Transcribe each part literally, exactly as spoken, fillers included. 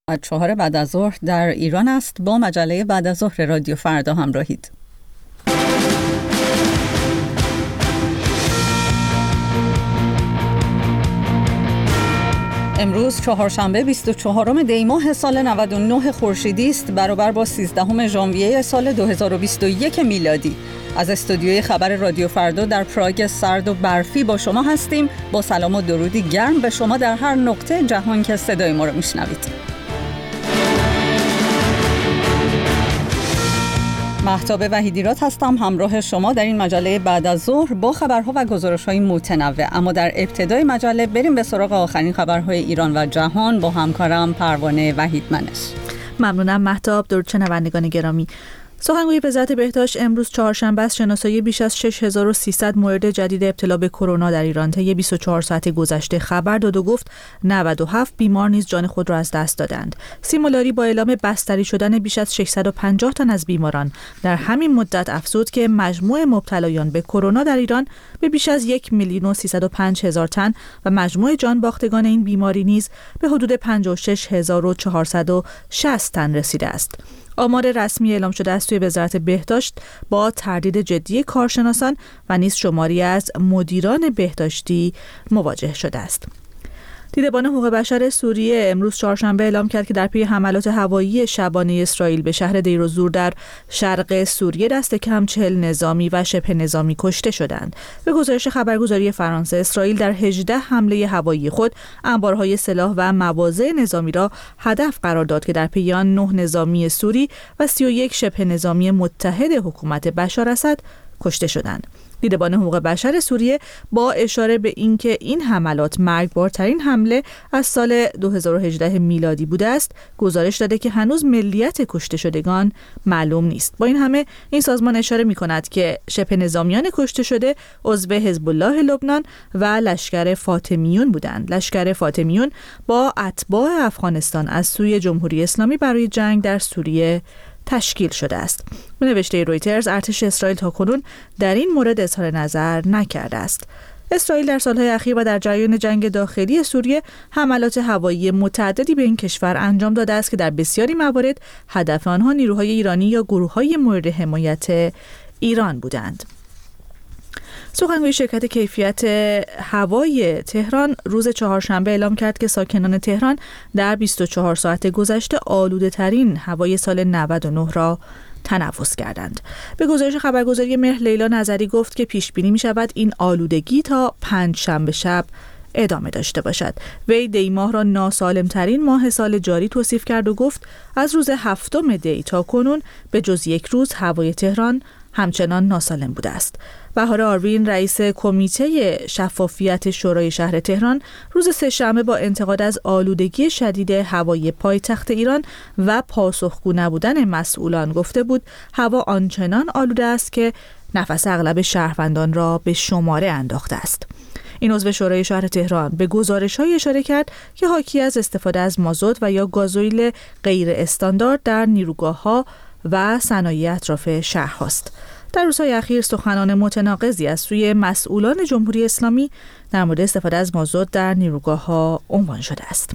چهار بعد از ظهر در ایران است. با مجله بعد از ظهر رادیو فردا همراهید. امروز چهارشنبه بیست و چهارم دی ماه سال نود و نه خورشیدی است، برابر با سیزدهم ژانویه سال دو هزار و بیست و یک میلادی. از استودیوی خبر رادیو فردا در پراگ سرد و برفی با شما هستیم. با سلام و درودی گرم به شما در هر نقطه جهان که صدای ما رو میشنوید. مهتاب وحیدیرات هستم، همراه شما در این مجله بعد از ظهر با خبرها و گزارش‌های متنوع. اما در ابتدای مجله بریم به سراغ آخرین خبرهای ایران و جهان با همکارم پروانه وحیدمنش. ممنونم مهتاب. درود شنوندگان گرامی. سخنگوی وزارت بهداشت امروز چهارشنبه است شناسایی بیش از شش هزار و سیصد مورد جدید ابتلا به کرونا در ایران طی بیست و چهار ساعت گذشته خبر داد و گفت نود و هفت بیمار نیز جان خود را از دست دادند. سیمولاری با اعلام بستری شدن بیش از ششصد و پنجاه تن از بیماران در همین مدت افزود که مجموع مبتلایان به کرونا در ایران به بیش از یک میلیون و سیصد و پنج هزار تن و مجموع جان باختگان این بیماری نیز به حدود پنجاه و شش هزار و چهارصد و شصت تن رسیده است. آمار رسمی اعلام شده است توی وزارت بهداشت با تردید جدی کارشناسان و نیز شماری از مدیران بهداشتی مواجه شده است. دیدبان حقوق بشر سوریه امروز چهارشنبه اعلام کرد که در پی حملات هوایی شبانه اسرائیل به شهر دیر الزور در شرق سوریه دست کم چهل نظامی و شبه نظامی کشته شدند. به گزارش خبرگزاری فرانسه، اسرائیل در هجده حمله هوایی خود انبارهای سلاح و مواضع نظامی را هدف قرار داد که در پی آن نه نظامی سوری و سی و یک شبه نظامی متحد حکومت بشار اسد کشته شدند. دیدبان حقوق بشر سوریه با اشاره به اینکه این حملات مرگبارترین حمله از سال دو هزار و هجده میلادی بوده است، گزارش داده که هنوز ملیت کشته شدگان معلوم نیست. با این همه این سازمان اشاره می‌کند که شبه نظامیان کشته شده عضو حزب الله لبنان و لشکر فاطمیون بودند. لشکر فاطمیون با اتباع افغانستان از سوی جمهوری اسلامی برای جنگ در سوریه تشکیل شده است. به نوشته رویترز، ارتش اسرائیل تاکنون در این مورد اظهار نظر نکرده است. اسرائیل در سالهای اخیر و در جریان جنگ داخلی سوریه حملات هوایی متعددی به این کشور انجام داده است که در بسیاری موارد هدف آنها نیروهای ایرانی یا گروه‌های مورد حمایت ایران بودند. سخنگوی شرکت کیفیت هوای تهران روز چهارشنبه اعلام کرد که ساکنان تهران در بیست و چهار ساعت گذشته آلوده ترین هوای سال نود و نه را تنفس کردند. به گزارش خبرگزاری مهر لیلا نظری گفت که پیش بینی می شود این آلودگی تا پنج شنبه شب ادامه داشته باشد. وی دی ماه را ناسالم ترین ماه سال جاری توصیف کرد و گفت از روز هفتم دی تا کنون به جز یک روز هوای تهران همچنان ناسالم بوده است. بهار آروین رئیس کمیته شفافیت شورای شهر تهران روز سه‌شنبه با انتقاد از آلودگی شدید هوای پایتخت ایران و پاسخگو نبودن مسئولان گفته بود هوا آنچنان آلوده است که نفس اغلب شهروندان را به شماره انداخته است. این عضو شورای شهر تهران به گزارش‌های اشاره کرد که حاکی از استفاده از مازوت و یا گازوئیل غیر استاندارد در نیروگاه‌ها و صنایع اطراف شهر هاست. در روزهای اخیر سخنان متناقضی از سوی مسئولان جمهوری اسلامی در مورد استفاده از مازوت در نیروگاه‌ها عنوان شده است.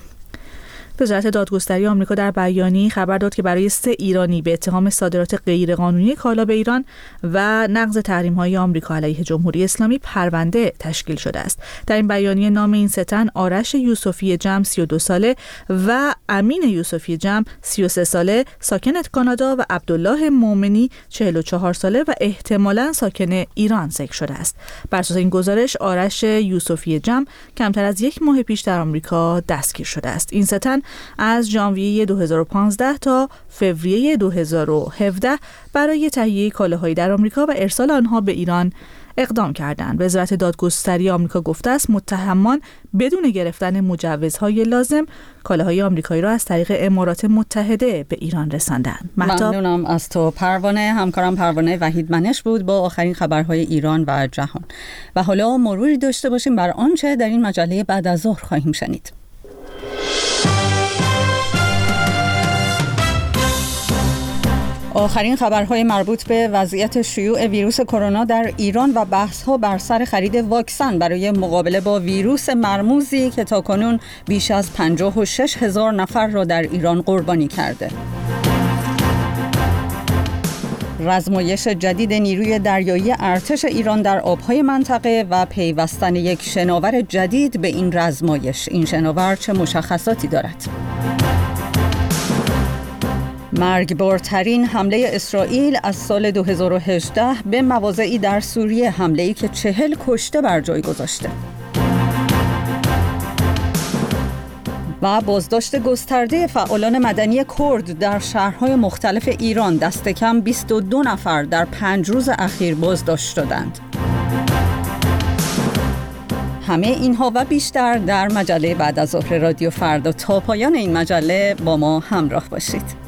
وزارت دادگستری آمریکا در بیانیه‌ای خبر داد که برای سه ایرانی به اتهام صادرات غیرقانونی کالا به ایران و نقض تحریم‌های آمریکا علیه جمهوری اسلامی پرونده تشکیل شده است. در این بیانیه نام این سه تن آرش یوسفی جم سی و دو ساله و امین یوسفی جم سی و سه ساله ساکن کانادا و عبدالله مومنی چهل و چهار ساله و احتمالاً ساکن ایران ذکر شده است. بر اساس این گزارش آرش یوسفی جم کمتر از یک ماه پیش در آمریکا دستگیر شده است. این سه تن از ژانویه دو هزار و پانزده تا فوریه دو هزار و هفده برای تهیه کالاهایی در آمریکا و ارسال آنها به ایران اقدام کردند. وزارت دادگستری آمریکا گفته است متهمان بدون گرفتن مجوزهای لازم کالاهای آمریکایی را از طریق امارات متحده به ایران رساندند. ممنونم از تو پروانه. همکارم پروانه وحیدمنش بود با آخرین خبرهای ایران و جهان. و حالا مروری داشته باشیم بر آنچه در این مجله بعد از ظهر خواهیم شنید. آخرین خبرهای مربوط به وضعیت شیوع ویروس کرونا در ایران و بحث‌ها بر سر خرید واکسن برای مقابله با ویروس مرموزی که تاکنون بیش از پنجاه و شش هزار نفر را در ایران قربانی کرده. رزمایش جدید نیروی دریایی ارتش ایران در آبهای منطقه و پیوستن یک شناور جدید به این رزمایش. این شناور چه مشخصاتی دارد؟ مرگبارترین حمله اسرائیل از سال دو هزار و هجده به مواضعی در سوریه، حمله‌ای که چهل کشته بر جای گذاشته. و بازداشت گسترده فعالان مدنی کرد در شهرهای مختلف ایران، دست کم بیست و دو نفر در پنج روز اخیر بازداشت شدند. همه اینها و بیشتر در مجله بعد از ظهر رادیو فردا. تا پایان این مجله با ما همراه باشید.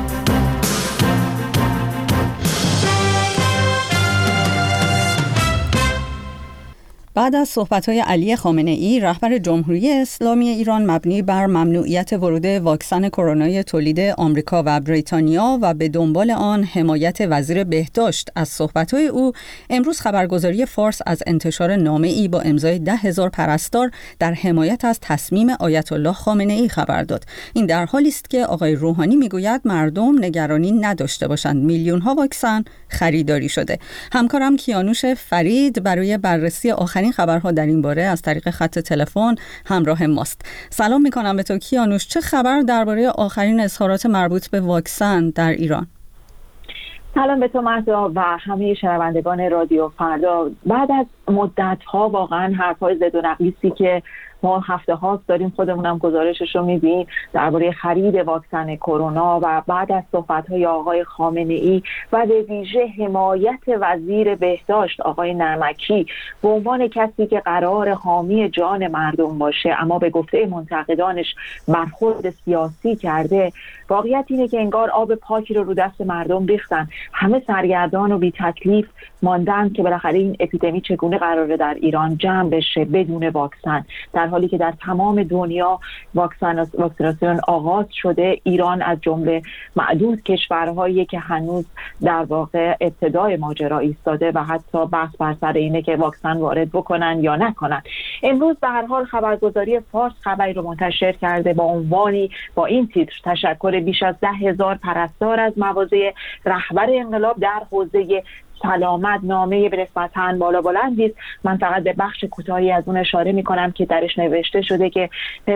بعد از صحبت‌های علی خامنه‌ای رهبر جمهوری اسلامی ایران مبنی بر ممنوعیت ورود واکسن کرونای تولید آمریکا و بریتانیا و به دنبال آن حمایت وزیر بهداشت از صحبت‌های او، امروز خبرگزاری فارس از انتشار نامه‌ای با امضای ده هزار پرستار در حمایت از تصمیم آیت الله خامنه‌ای خبر داد. این در حالی است که آقای روحانی میگوید مردم نگرانی نداشته باشند، میلیون‌ها واکسن خریداری شده. همکارم کیانوش فرید برای بررسی آخرین این خبرها در این باره از طریق خط تلفن همراه ماست. سلام میکنم به تو کیانوش. چه خبر درباره آخرین اظهارات مربوط به واکسن در ایران؟ سلام به تو مهدا و همه شنوندگان رادیو فردا. بعد از مدت‌ها واقعا حرف‌های زد و نقیصی که ما هفته هاست داریم، خودمونم گزارشش رو می‌بینیم درباره خرید واکسن کرونا و بعد از صحبت‌های آقای خامنه‌ای و به ویژه حمایت وزیر بهداشت آقای نعمتی به عنوان کسی که قرار حامی جان مردم باشه اما به گفته منتقدانش برخورد سیاسی کرده، واقعیت اینه که انگار آب پاکی رو رو دست مردم ریختن. همه سرگردان و بی تکلیف ماندن که بالاخره این اپیدمی چگونه قراره در ایران جمع بشه بدون واکسن، در حالی که در تمام دنیا واکسن واکسیناسیون آغاز شده. ایران از جمله معدود کشورهایی که هنوز در واقع ابتدای ماجرا ایستاده و حتی بحث بر سر اینه که واکسن وارد بکنن یا نکنن. امروز به هر حال خبرگزاری فارس خبری رو منتشر کرده با عنوانی با این تیتر: تشکر بیش از ده هزار پرستار از مواضع رهبر انقلاب در حوزه سلامت. نامه به نسبتاً بالا بلندی است. من فقط به بخش کوتاهی از اون اشاره می‌کنم که درش نوشته شده که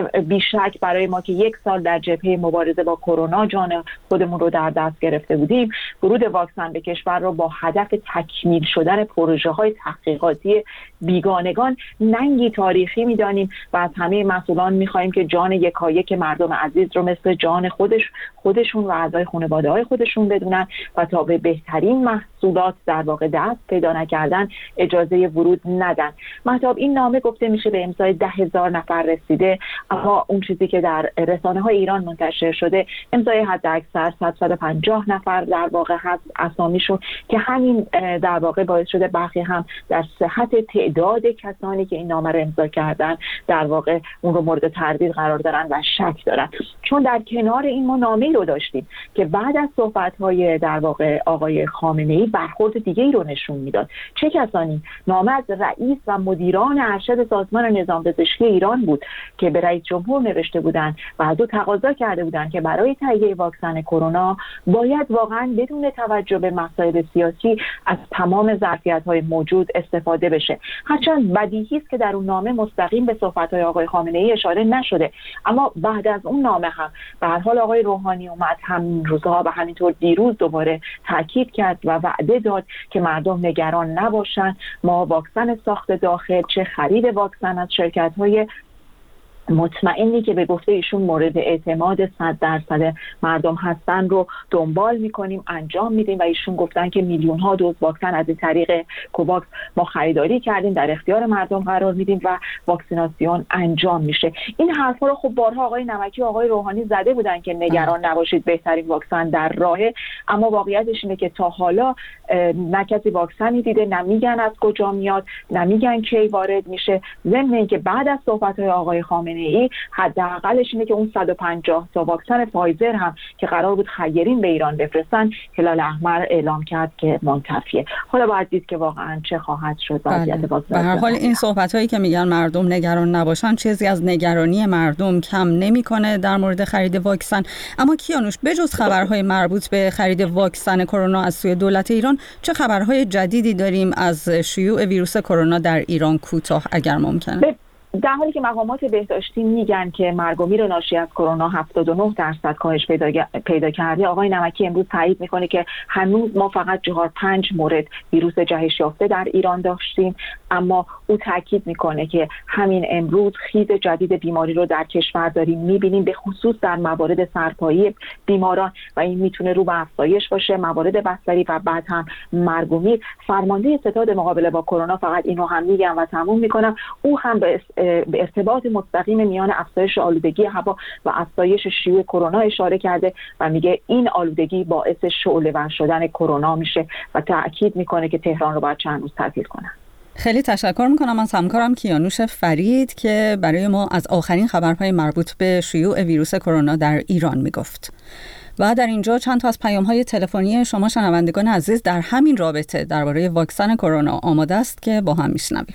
بیشک برای ما که یک سال در جبهه مبارزه با کرونا جان خودمون رو در دست گرفته بودیم، ورود واکسن به کشور رو با هدف تکمیل شدن پروژه‌های تحقیقاتی بیگانگان ننگی تاریخی می‌دانیم و از همه مسئولان می‌خوایم که جان یکایک مردم عزیز رو مثل جان خودش خودشون و اعضای خانواده‌های خودشون بدونن و تا به بهترین محصولات در واقع دست پیدا نکردن اجازه ورود ندن. مطلب این نامه گفته میشه به امضای ده هزار نفر رسیده، اما اون چیزی که در رسانه های ایران منتشر شده امضای حد اکثر صد و پنجاه نفر در واقع هست اسامیشون، که همین در واقع باعث شده برخی هم در صحت تعداد کسانی که این نامه رو امضا کردن در واقع اون رو مورد تردید قرار دارن و شک دارن. چون در کنار این ما نامه‌ای رو داشتیم که بعد از صحبت‌های در واقع آقای خامنه‌ای برخورد دیگه‌ای رو نشون میداد. چه کسانی؟ نامه از رئیس و مدیران ارشد سازمان نظام پزشکی ایران بود که به رئیس جمهور نوشته بودند و از او تقاضا کرده بودند که برای تهیه واکسن کرونا باید واقعاً بدون توجه به مسائل سیاسی از تمام ظرفیت‌های موجود استفاده بشه. هرچند بدیهی است که در اون نامه مستقیم به صحبت‌های آقای خامنه‌ای اشاره نشده، اما بعد از اون نامه هم به هر حال آقای روحانی اومد همین روزها و همینطور دیروز دوباره تاکید کرد و وعده داد که مردم نگران نباشن. ما واکسن ساخت داخل چه خرید واکسن از شرکت‌های مطمئنی که به گفته ایشون مورد اعتماد صد درصد مردم هستن رو دنبال میکنیم، انجام میدیم و ایشون گفتن که میلیون ها دوز واکسن از این طریق کوواکس ما خریداری کردیم، در اختیار مردم قرار میدیم و واکسیناسیون انجام میشه. این حرفا رو خب بارها آقای نمکی و آقای روحانی زده بودن که نگران نباشید بهترین واکسن در راهه، اما واقعیتش اینه که تا حالا نه کسی واکسنی دیده، نمیگن از کجا میاد، نمیگن کی وارد میشه. ضمن اینکه بعد از صحبت‌های آقای خامنه‌ای ای حداقلش اینه که اون صد و پنجاه تا واکسن فایزر هم که قرار بود خیرین به ایران بفرستن، هلال احمر اعلام کرد که منتفیه. حالا باید دید که واقعا چه خواهد شد وضعیت واکسن. به هر حال این صحبتایی که میگن مردم نگران نباشن چیزی از نگرانی مردم کم نمیکنه در مورد خرید واکسن. اما کیانوش، بجز خبرهای مربوط به خرید واکسن کرونا از سوی دولت ایران، چه خبرهای جدیدی داریم از شیوع ویروس کرونا در ایران کوتاه اگر ممکنه؟ در حالی که مقامات بهداشتی میگن که مرگ و میر ناشی از کرونا هفتاد و نه درصد کاهش پیدا, پیدا کرده، آقای نمکی امروز تایید میکنه که هنوز ما فقط چهار پنج مورد ویروس جهش یافته در ایران داشتیم. اما او تاکید میکنه که همین امروز خیز جدید بیماری رو در کشور داریم میبینیم، به خصوص در موارد سرپایی بیماران، و این میتونه رو به افزایش باشه موارد بستری و بعد هم مرگ و میر. فرمانده ستاد مقابله با کرونا فقط اینو هم میگم و تموم میکنم، او هم به به ارتباط مستقیم میان افزایش آلودگی هوا و افزایش شیوع کرونا اشاره کرده و میگه این آلودگی باعث شعله‌ور شدن کرونا میشه و تاکید میکنه که تهران رو باید چند روز تعطیل کنن. خیلی تشکر میکنم از همکارم کیانوش فرید که برای ما از آخرین خبرهای مربوط به شیوع ویروس کرونا در ایران میگفت. و در اینجا چند تا از پیام‌های تلفنی شما شنوندگان عزیز در همین رابطه درباره واکسن کرونا آماده است که با هم میشنویم.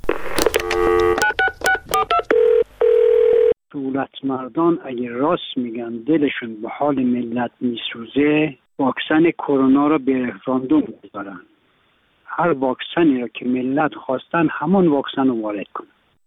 دولت مردان اگه راست میگن دلشون به حال ملت میسوزه، واکسن کرونا رو به رفراندوم بذارن. هر واکسنی رو که ملت خواستن همون واکسن رو وارد کنن.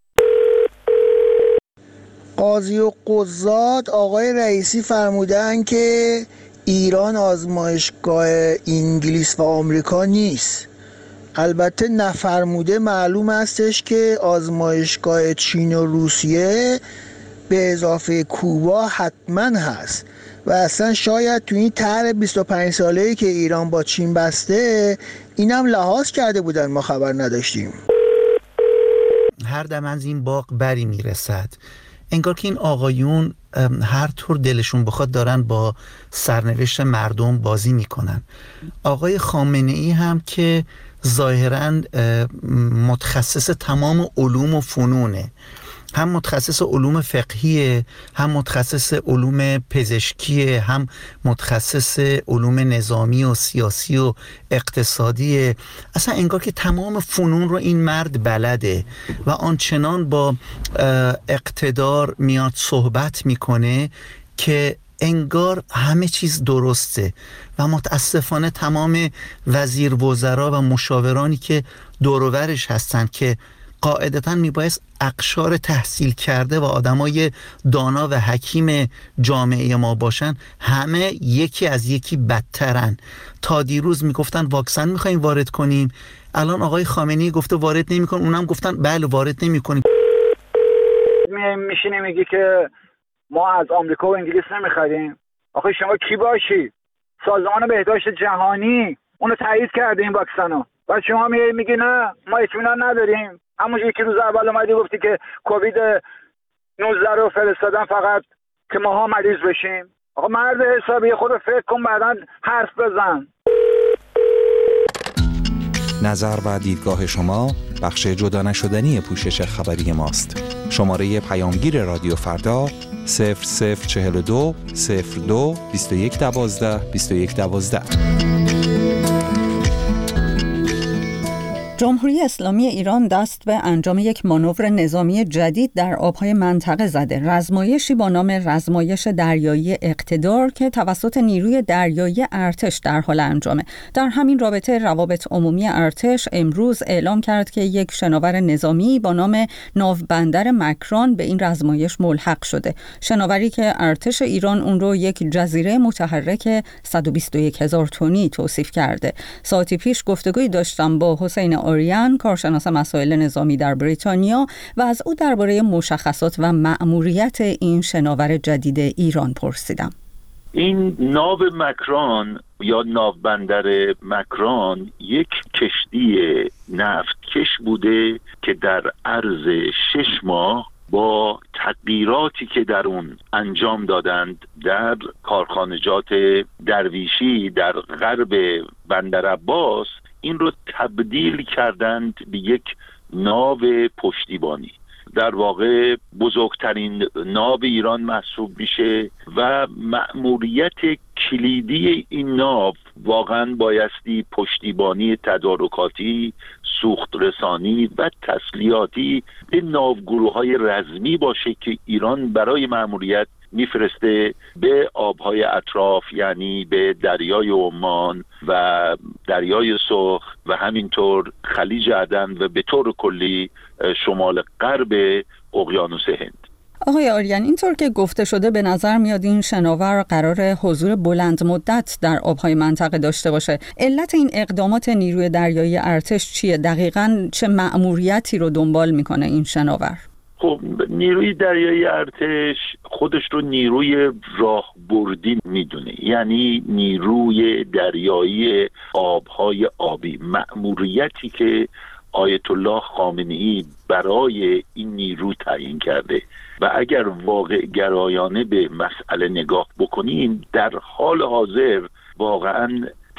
قاضی و قضات آقای رئیسی فرمودن که ایران آزمایشگاه انگلیس و آمریکا نیست. البته نفرموده معلوم استش که آزمایشگاه چین و روسیه به اضافه کوبا حتما هست و اصلا شاید تو این طرح بیست و پنج ساله‌ای که ایران با چین بسته اینم لحاظ کرده بودن، ما خبر نداشتیم. هر دم از این باغ بری میرسد. انگار که این آقایون هر طور دلشون بخواد دارن با سرنوشت مردم بازی میکنن. آقای خامنه ای هم که ظاهراً متخصص تمام علوم و فنونه، هم متخصص علوم فقهیه، هم متخصص علوم پزشکیه، هم متخصص علوم نظامی و سیاسی و اقتصادیه. اصلا انگار که تمام فنون رو این مرد بلده و آنچنان با اقتدار میاد صحبت میکنه که انگار همه چیز درسته و متاسفانه تمام وزیر وزرا و مشاورانی که دور و برش هستن که قاعدتاً میبایست اقشار تحصیل کرده و آدمای دانا و حکیم جامعه ما باشن، همه یکی از یکی بدترن. تا دیروز میگفتن واکسن میخوایم وارد کنیم، الان آقای خامنه‌ای گفته وارد نمی‌کنیم، اونم گفتن بله وارد نمی‌کنیم. میشینه میگی که ما از آمریکا و انگلیس نمیخریم. آخه شما کی باشی؟ سازمان بهداشت جهانی اونو تایید کرده این واکسنو. بعد شما میگی میگی نه ما اطمینان نداریم. همونجوری که روز اول اومدی گفتی که کووید نوزده رو فرستادن فقط که ماها مریض بشیم. آقا مرد حسابی خود فکر کن بعداً حرف بزن. نظر و دیدگاه شما بخش جدا نشدنی پوشش خبری ماست. شماره پیامگیر رادیو فردا صفر صفر چهل و دو صفر دو بیست و یک دوازده بیست و یک دوازده. جمهوری اسلامی ایران دست به انجام یک مانور نظامی جدید در آبهای منطقه زده. رزمایشی با نام رزمایش دریایی اقتدار که توسط نیروی دریایی ارتش در حال انجامه. در همین رابطه روابط عمومی ارتش امروز اعلام کرد که یک شناور نظامی با نام ناوبندر مکران به این رزمایش ملحق شده. شناوری که ارتش ایران اون رو یک جزیره متحرک صد و بیست و یک هزار تنی توصیف کرده. ساعتی پیش گفتگویی داشتم با حسین آریان، کارشناس مسائل نظامی در بریتانیا، و از او درباره مشخصات و مأموریت این شناور جدید ایران پرسیدم. این ناو مکران یا ناوبندر مکران یک کشتی نفتکش بوده که در عرض شش ماه با تغییراتی که در اون انجام دادند در کارخانجات درویشی در غرب بندر عباس این رو تبدیل کردند به یک ناو پشتیبانی. در واقع بزرگترین ناو ایران محسوب میشه و مأموریت کلیدی این ناو واقعا بایستی پشتیبانی تدارکاتی، سوخت رسانی و تسلیحاتی به ناوگروه‌های رزمی باشه که ایران برای مأموریت میفرسته به آبهای اطراف، یعنی به دریای عمان و دریای سرخ و همینطور خلیج عدن و به طور کلی شمال غرب اقیانوس هند. آقای آریان، اینطور که گفته شده به نظر میاد این شناور قرار حضور بلند مدت در آبهای منطقه داشته باشه. علت این اقدامات نیروی دریایی ارتش چیه؟ دقیقاً چه مأموریتی رو دنبال میکنه این شناور؟ خب نیروی دریایی ارتش خودش رو نیروی راهبردی میدونه، یعنی نیروی دریایی آبهای آبی. مأموریتی که آیت الله خامنه‌ای برای این نیرو تعیین کرده و اگر واقع گرایانه به مسئله نگاه بکنیم، در حال حاضر واقعاً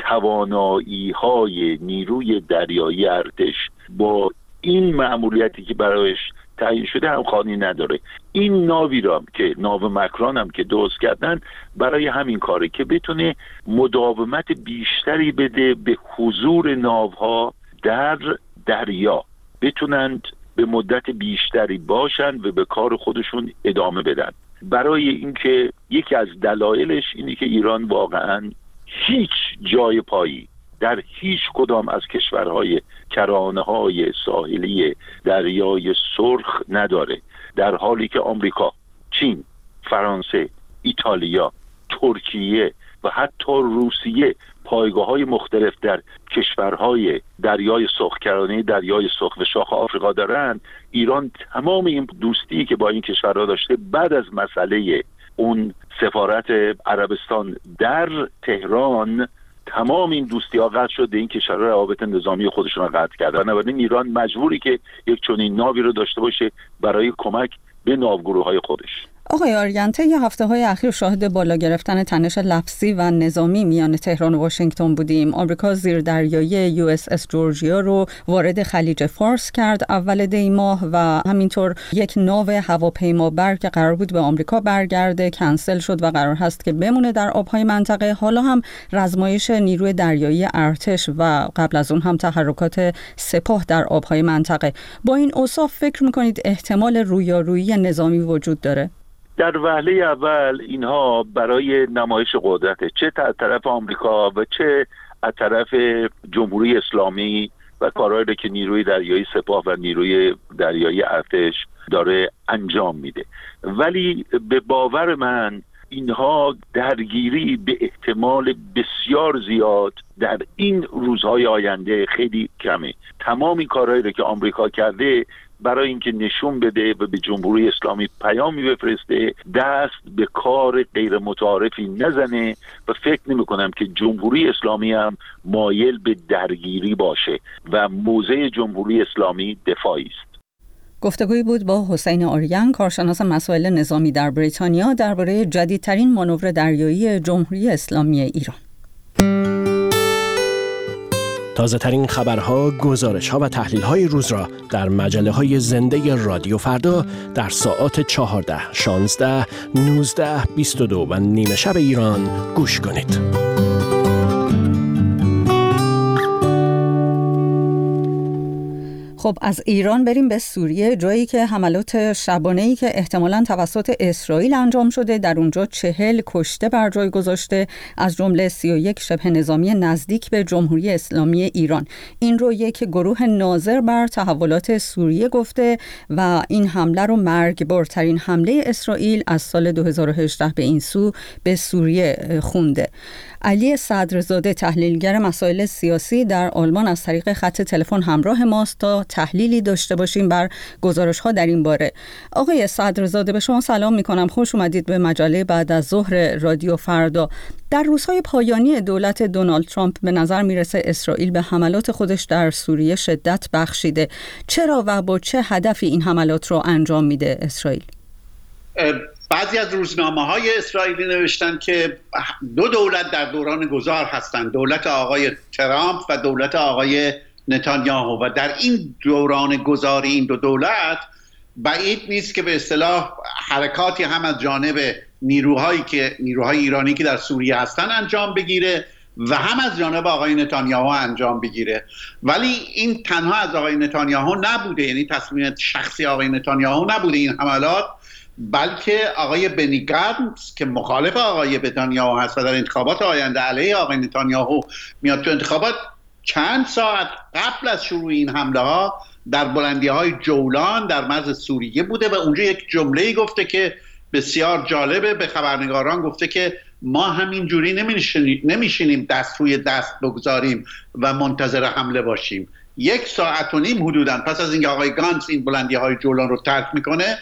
توانایی های نیروی دریایی ارتش با این مأموریتی که برایش تعیین شده همخوانی نداره. این ناوی را که ناو مکران هم که درست کردن برای همین کاره که بتونه مداومت بیشتری بده به حضور ناوها در دریا، بتونند به مدت بیشتری باشن و به کار خودشون ادامه بدن. برای اینکه یکی از دلایلش اینه که ایران واقعاً هیچ جای پایی در هیچ کدام از کشورهای کرانه‌های ساحلی دریای سرخ نداره، در حالی که آمریکا، چین، فرانسه، ایتالیا، ترکیه و حتی روسیه پایگاه‌های مختلف در کشورهای دریای سرخ، کرانه دریای سرخ و شاخ آفریقا دارن. ایران تمام این دوستی که با این کشورها داشته بعد از مسئله اون سفارت عربستان در تهران، تمام این دوستی ها قطع شده، این کشورها روابط نظامی خودشون رو قطع کردن. بنابراین ایران مجبوری که یک چنین ناوی رو داشته باشه برای کمک به ناوگروه‌های خودش. آقای آریان، طی هفته‌های اخیر شاهد بالا گرفتن تنش لفظی و نظامی میان تهران و واشنگتن بودیم. آمریکا زیردریایی یو اس اس جورجیا رو وارد خلیج فارس کرد اول دی ماه و همینطور یک ناو هواپیمابر که قرار بود به آمریکا برگرده کنسل شد و قرار هست که بمونه در آبهای منطقه. حالا هم رزمایش نیروی دریایی ارتش و قبل از اون هم تحرکات سپاه در آبهای منطقه. با این اوصاف فکر می‌کنید احتمال رویارویی نظامی وجود داره؟ در وهله اول اینها برای نمایش قدرت، چه از طرف آمریکا و چه از طرف جمهوری اسلامی و کارهایی که نیروی دریایی سپاه و نیروی دریایی ارتش داره انجام میده، ولی به باور من اینها درگیری به احتمال بسیار زیاد در این روزهای آینده خیلی کمه. تمام این کارهایی که آمریکا کرده برای اینکه نشون بده و به جمهوری اسلامی پیامی بفرسته، دست به کار غیر متعارفی نزنه و فکر نمی کنم که جمهوری اسلامی هم مایل به درگیری باشه و موضع جمهوری اسلامی دفاعی است. گفتگویی بود با حسین آریان، کارشناس مسائل نظامی در بریتانیا، درباره جدیدترین مانور دریایی جمهوری اسلامی ایران. تازه ترین خبرها، گزارش‌ها و تحلیل‌های روز را در مجله‌های زنده رادیو فردا در ساعات چهارده، شانزده، نوزده، بیست و دو و نیمه شب ایران گوش کنید. خب از ایران بریم به سوریه، جایی که حملات شبانه‌ای که احتمالاً توسط اسرائیل انجام شده، در اونجا چهل کشته بر جای گذاشته، از جمله سی و یک شبه نظامی نزدیک به جمهوری اسلامی ایران. این رو یک گروه ناظر بر تحولات سوریه گفته و این حمله رو مرگبارترین حمله اسرائیل از سال دو هزار و هجده به این سو به سوریه خونده. علی صدرزاده، تحلیلگر مسائل سیاسی در آلمان، از طریق خط تلفن همراه ماست تا تحلیلی داشته باشیم بر گزارش‌ها در این باره. آقای صدرزاده، به شما سلام می‌کنم. خوش اومدید به مجله بعد از ظهر رادیو فردا. در روزهای پایانی دولت دونالد ترامپ به نظر میرسه اسرائیل به حملات خودش در سوریه شدت بخشیده. چرا و با چه هدفی این حملات رو انجام میده اسرائیل؟ بعضی از روزنامه‌های اسرائیلی نوشتن که دو دولت در دوران گذار هستند، دولت آقای ترامپ و دولت آقای نتانیاهو، و در این دوران گذار این دو دولت بعید نیست که به اصطلاح حرکاتی هم از جانب نیروهایی که نیروهای ایرانی که در سوریه هستن انجام بگیره و هم از جانب آقای نتانیاهو انجام بگیره. ولی این تنها از آقای نتانیاهو نبوده، یعنی تصمیم شخصی آقای نتانیاهو نبوده این حملات، بلکه آقای بنی گانتز که مخالف آقای نتانیاهو هست و در انتخابات آینده علیه آقای نتانیاهو میاد تو انتخابات، چند ساعت قبل از شروع این حمله ها در بلندی های جولان در مرز سوریه بوده و اونجا یک جمله‌ای گفته که بسیار جالبه، به خبرنگاران گفته که ما همین جوری نمیشینیم دست روی دست بگذاریم و منتظر حمله باشیم. یک ساعت و نیم حدوداً پس از اینکه آقای گانتز این بلندی های جولان رو ترک میکنه،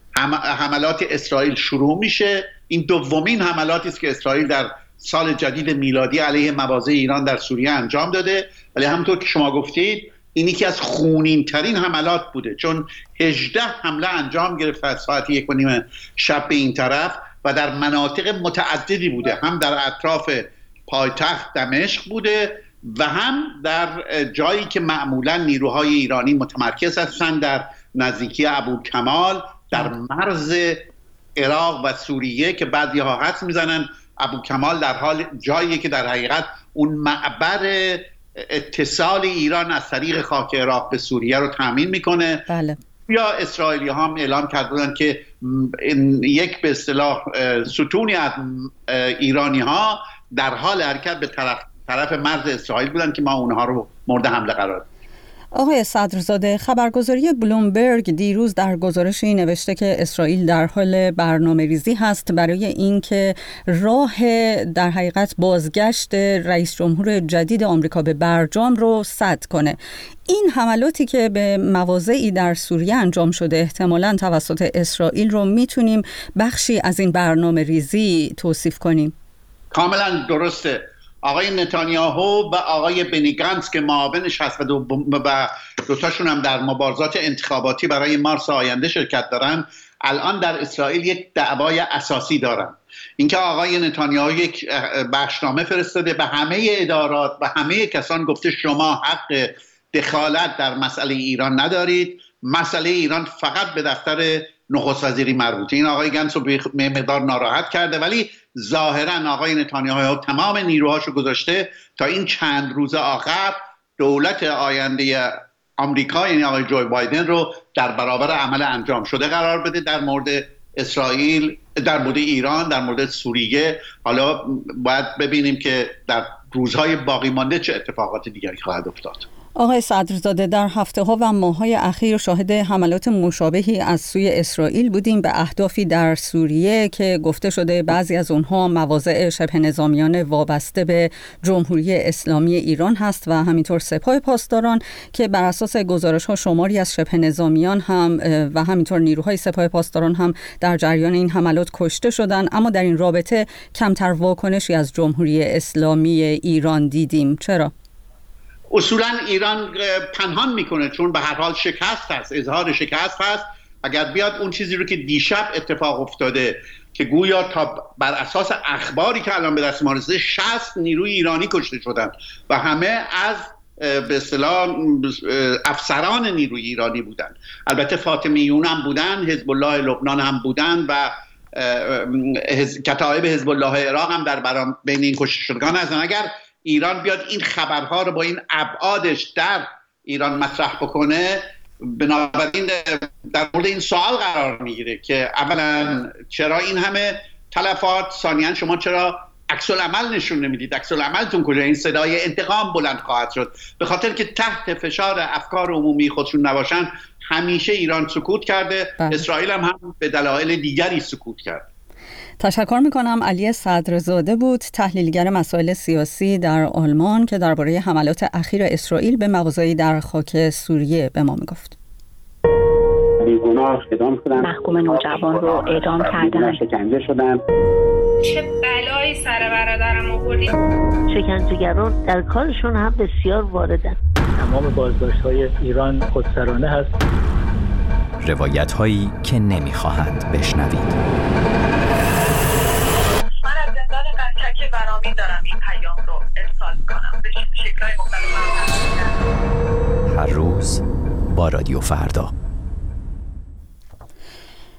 حملات اسرائیل شروع میشه. این دومین حملاتی است که اسرائیل در سال جدید میلادی علیه مواضع ایران در سوریه انجام داده، ولی همونطور که شما گفتید این یکی از خونین ترین حملات بوده، چون هجده حمله انجام گرفت از ساعت یک و نیم شب به این طرف و در مناطق متعددی بوده، هم در اطراف پایتخت دمشق بوده و هم در جایی که معمولا نیروهای ایرانی متمرکز هستند، در نزدیکی ابوکمال در مرز عراق و سوریه که بعضی ها حدس میزنن ابوکمال در حال جایی که در حقیقت اون معبر اتصال ایران از طریق خاک عراق به سوریه رو تامین میکنه. بله. یا اسرائیلی ها هم اعلام کردن که یک به اصطلاح ستونی از ایرانی ها در حال حرکت به طرف طرف مرز اسرائیل بودن که ما اونها رو مورد حمله قرار دادیم. آقای صدرزاده، خبرگزاری بلومبرگ دیروز در گزارشی نوشته که اسرائیل در حال برنامه ریزی هست برای اینکه راه در حقیقت بازگشت رئیس جمهور جدید آمریکا به برجام رو سد کنه. این حملاتی که به مواضعی در سوریه انجام شده احتمالاً توسط اسرائیل رو میتونیم بخشی از این برنامه ریزی توصیف کنیم؟ کاملا درسته. آقای نتانیاهو و آقای بنی گانتز که معاونش هست و دو و دوتاشون هم در مبارزات انتخاباتی برای مارس آینده شرکت دارن، الان در اسرائیل یک دعوای اساسی دارن. اینکه آقای نتانیاهو یک بخشنامه فرستاده به همه ادارات و همه کسان گفته شما حق دخالت در مسئله ایران ندارید، مسئله ایران فقط به دفتر نخست وزیری مربوطه. این آقای گانتز رو به مقدار ناراحت کرده، ولی ظاهرا آقای نتانیاهو تمام نیروهاشو گذاشته تا این چند روز آخر دولت آینده آمریکا یعنی آقای جو بایدن رو در برابر عمل انجام شده قرار بده در مورد اسرائیل، در مورد ایران، در مورد سوریه. حالا باید ببینیم که در روزهای باقی مانده چه اتفاقات دیگری خواهد افتاد. آقای صدرزاده، در هفته ها و ماه های اخیر شاهد حملات مشابهی از سوی اسرائیل بودیم به اهدافی در سوریه که گفته شده بعضی از اونها مواضع شبه نظامیان وابسته به جمهوری اسلامی ایران هست و همینطور سپاه پاسداران که بر اساس گزارش ها شماری از شبه نظامیان هم و همینطور نیروهای سپاه پاسداران هم در جریان این حملات کشته شدن، اما در این رابطه کمتر واکنشی از جمهوری اسلامی ایران دیدیم. چرا؟ اصولا ایران پنهان میکنه، چون به هر حال شکست هست، اظهار شکست هست. اگر بیاد اون چیزی رو که دیشب اتفاق افتاده که گویا تا بر اساس اخباری که الان به دست ما رسیده شصت نیروی ایرانی کشته شدن و همه از به اصطلاح افسران نیروی ایرانی بودن. البته فاطمیون هم بودن، حزب الله لبنان هم بودن و کتایب حزب الله عراق هم در برام بین این کشته شدگان هستن. اگر ایران بیاد این خبرها رو با این ابعادش در ایران مطرح بکنه، بنابراین در مورد این سوال قرار میگیره که اولا چرا این همه تلفات، ثانیاً شما چرا عکس العمل نشون نمیدید؟ عکس العملتون کجا؟ این صدای انتقام بلند خواهد شد. به خاطر که تحت فشار افکار عمومی خودشون نباشن همیشه ایران سکوت کرده، بله. اسرائیل هم, هم به دلایل دیگری سکوت کرد. تشکر میکنم. علی صدرزاده بود، تحلیلگر مسائل سیاسی در آلمان که درباره حملات اخیر اسرائیل به مواضعی در خاک سوریه به ما میگفت. بیگناه اعدام شدن، محکوم نوجوان رو اعدام کردن، شکنجه شدن. چه بلایی سر برادرم آوردی؟ شکنجهگران در کارشون هم بسیار واردن. تمام بازداشت‌های ایران خودسرانه هست. روایت هایی که نمیخواهند بشنوید. برنامه دارم این پیام رو ارسال کنم به شکل‌های مختلف. هر روز با رادیو فردا.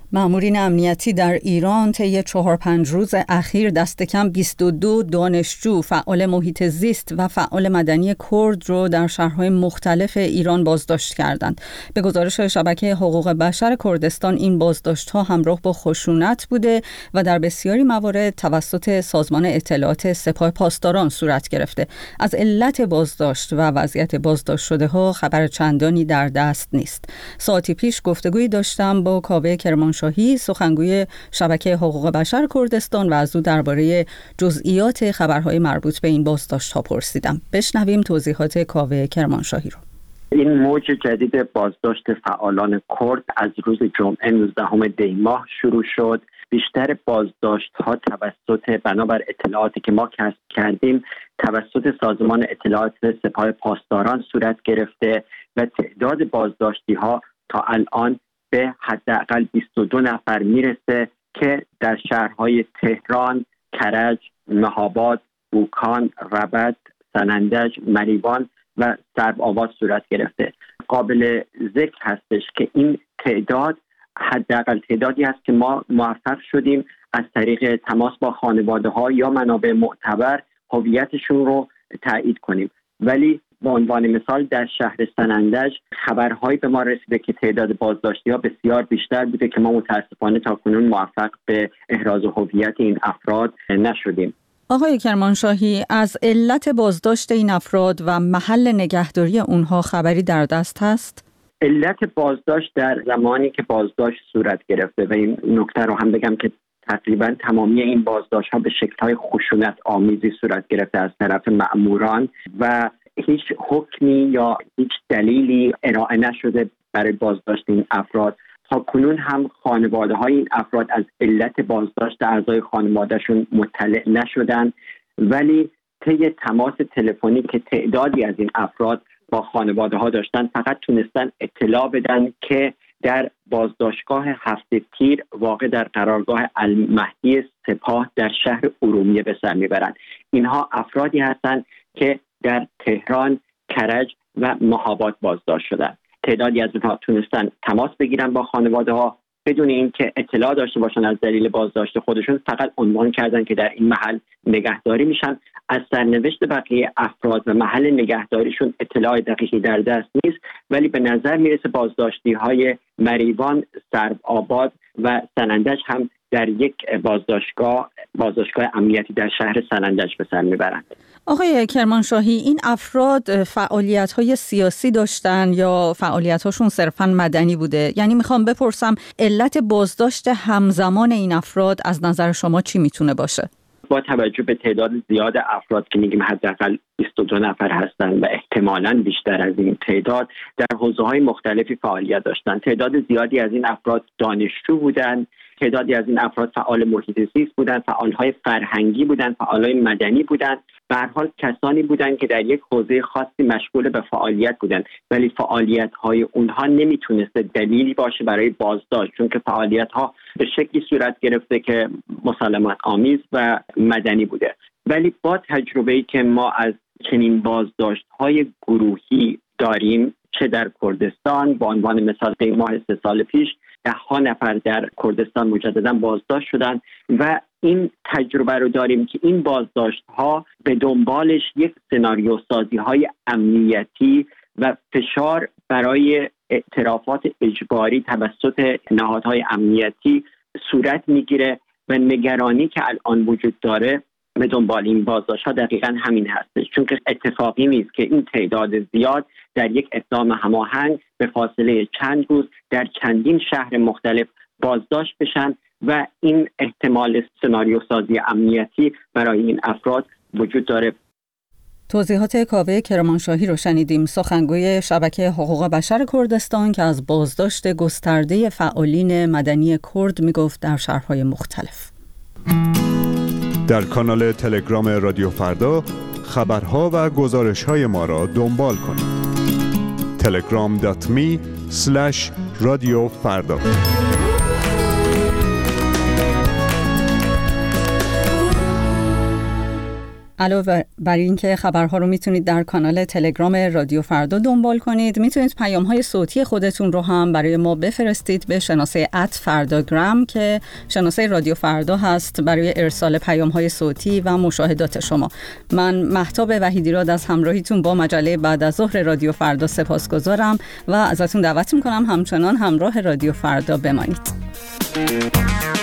مامورین امنیتی در ایران طی چهار پنج روز اخیر دست کم بیست و دو دانشجو، فعال محیط زیست و فعال مدنی کرد رو در شهرهای مختلف ایران بازداشت کردند. به گزارش شبکه حقوق بشر کردستان این بازداشت‌ها همراه با خشونت بوده و در بسیاری موارد توسط سازمان اطلاعات سپاه پاسداران صورت گرفته. از علت بازداشت و وضعیت بازداشت شده‌ها خبر چندانی در دست نیست. ساعتی پیش گفتگویی داشتم با کاوه کرمانشاهی، سخنگوی شبکه حقوق بشر کردستان، و از او درباره جزئیات خبرهای مربوط به این بازداشت‌ها پرسیدم. بشنویم توضیحات کاوه کرمانشاهی رو. این موج جدید بازداشت فعالان کرد از روز جمعه نوزدهم دی ماه شروع شد. بیشتر بازداشت‌ها توسط بنابر اطلاعاتی که ما کسب کردیم توسط سازمان اطلاعات سپاه پاسداران صورت گرفته و تعداد بازداشتی‌ها تا الان به حداقل بیست و دو نفر میرسه که در شهرهای تهران، کرج، مهاباد، بوکان، ربد، سنندج، مریوان و سرب‌آباد صورت گرفته. قابل ذکر هستش که این تعداد حداقل تعدادی است که ما موفق شدیم از طریق تماس با خانواده‌ها یا منابع معتبر هویتشون رو تایید کنیم. ولی به عنوان مثال در شهر سنندج خبرهایی به ما رسیده که تعداد بازداشتی‌ها بسیار بیشتر بوده که ما متاسفانه تاکنون موفق به احراز هویت این افراد نشدیم. آقای کرمانشاهی، از علت بازداشت این افراد و محل نگهداری اونها خبری در دست هست؟ علت بازداشت در زمانی که بازداشت صورت گرفته و این نکته رو هم بگم که تقریبا تمامی این بازداشت‌ها به شکل‌های خشونت آمیزی صورت گرفته از طرف مأموران و هیچ حکمی یا هیچ دلیلی ارائه نشده برای بازداشت این افراد. تا کنون هم خانواده های این افراد از علت بازداشت اعضای خانوادهشون مطلع نشدن، ولی طی تماس تلفنی که تعدادی از این افراد با خانواده ها داشتن فقط تونستن اطلاع بدن که در بازداشتگاه هفت تیر واقع در قرارگاه المهدی سپاه در شهر ارومیه به سر میبرند. اینها افرادی هستند که در تهران، کرج و مهاباد بازداشت شدند. تعدادی از اونها تونستن تماس بگیرن با خانواده ها بدون اینکه اطلاع داشته باشن از دلیل بازداشت خودشون، فقط عنوان کردن که در این محل نگهداری میشن. از سرنوشت بقیه افراد و محل نگهداریشون اطلاع دقیقی در دست نیست، ولی به نظر میرسه بازداشتی های مریوان، سرب‌آباد و سنندج هم در یک بازداشتگاه بازداشتگاه امنیتی در شهر سنندج به سر میبرند. آقای کرمانشاهی، این افراد فعالیت‌های سیاسی داشتن یا فعالیت‌هاشون صرفاً مدنی بوده؟ یعنی میخوام بپرسم علت بازداشت همزمان این افراد از نظر شما چی میتونه باشه؟ با توجه به تعداد زیاد افراد که میگیم حداقل بیست و دو نفر هستند و احتمالاً بیشتر از این تعداد در حوزه‌های مختلفی فعالیت داشتند. تعداد زیادی از این افراد دانشجو بودند، تعدادی از این افراد فعال محیط زیست بودند، فعالهای فرهنگی بودند، فعالهای مدنی بودند. به هر حال کسانی بودند که در یک حوزه خاصی مشغول به فعالیت بودند، ولی فعالیت‌های اونها نمیتونسته دلیلی باشه برای بازداشت، چون که فعالیت‌ها به شکلی صورت گرفته که مسالمت آمیز و مدنی بوده. ولی با تجربه‌ای که ما از چنین بازداشت‌های گروهی داریم، چه در کردستان، با عنوان مثال در ماه سه سال پیش ده ها نفر در کردستان مجددا بازداشت شدند و این تجربه رو داریم که این بازداشت ها به دنبالش یک سناریو سازی های امنیتی و فشار برای اعترافات اجباری توسط نهادهای امنیتی صورت میگیره و نگرانی که الان وجود داره به دنبال این بازداشت ها دقیقاً همین هستش، چون که اتفاقی نیست که این تعداد زیاد در یک اقدام هماهنگ به فاصله چند روز در چندین شهر مختلف بازداشت بشن و این احتمال سناریو سازی امنیتی برای این افراد وجود داره. توضیحات کاوه کرمانشاهی رو شنیدیم، سخنگوی شبکه حقوق بشر کردستان که از بازداشت گسترده فعالین مدنی کرد میگفت در شهرهای مختلف. در کانال تلگرام رادیو فردا خبرها و گزارش‌های ما را دنبال کنید. تلگرام دات می اسلش رادیو فردا. علاوه بر این که خبرها رو میتونید در کانال تلگرام رادیو فردا دنبال کنید، میتونید پیام‌های صوتی خودتون رو هم برای ما بفرستید به شناسه ات فرداگرام که شناسه رادیو فردا هست برای ارسال پیام‌های صوتی و مشاهدات شما. من مهتاب وحیدیراد از همراهیتون با مجله بعد از ظهر رادیو فردا سپاسگزارم و ازتون دعوت میکنم همچنان همراه رادیو فردا بمانید.